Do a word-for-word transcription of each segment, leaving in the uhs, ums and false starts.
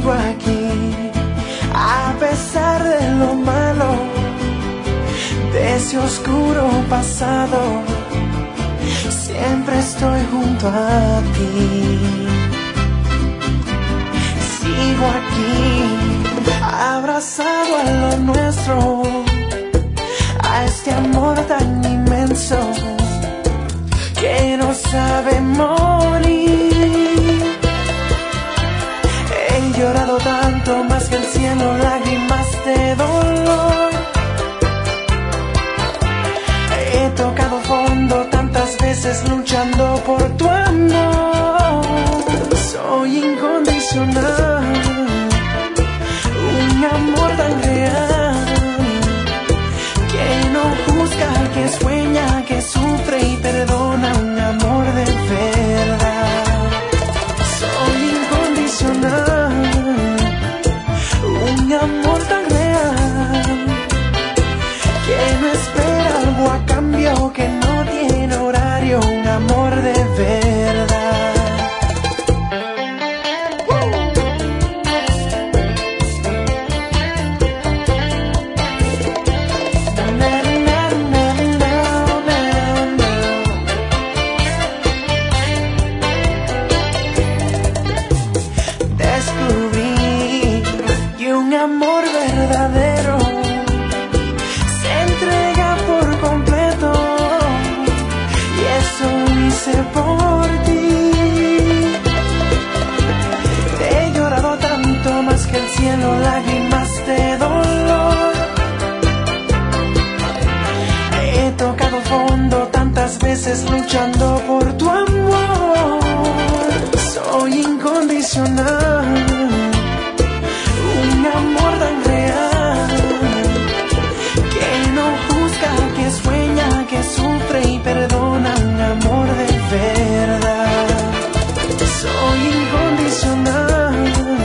sigo aquí, a pesar de lo malo, de ese oscuro pasado, siempre estoy junto a ti. Sigo aquí, abrazado a lo nuestro, a este amor tan inmenso que no sabe morir. He llorado tanto más que el cielo, lágrimas de dolor. He tocado fondo tantas veces luchando por tu amor. Soy incondicional, un amor tan real, que no juzga, que sueña, que sufre y perdona, un amor de verdad. Soy incondicional, un amor tan real, que no espera algo a cambio, que no tiene horario, un amor de verdad. Descubrí que un amor verdadero se entrega por completo, y eso hice por ti. Te he llorado tanto más que el cielo, lágrimas de dolor. He tocado fondo tantas veces luchando por tu amor. Soy incondicional, un amor tan real, que no juzga, que sueña, que sufre y perdona, un amor de verdad. Soy incondicional,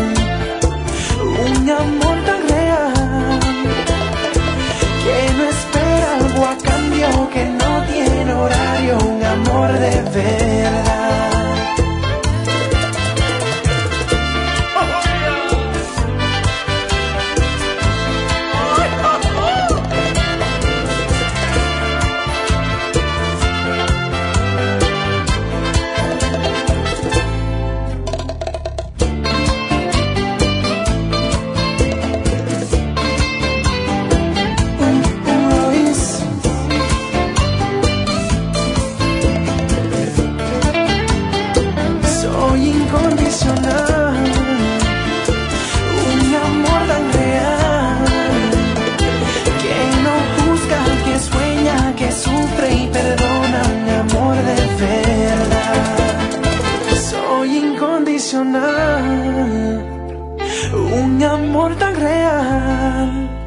un amor tan real, que no espera algo a cambio, que no tiene horario, un amor de verdad. Soy incondicional, un amor tan real, que no juzga, que sueña, que sufre y perdona, un amor de verdad. Soy incondicional, un amor tan real.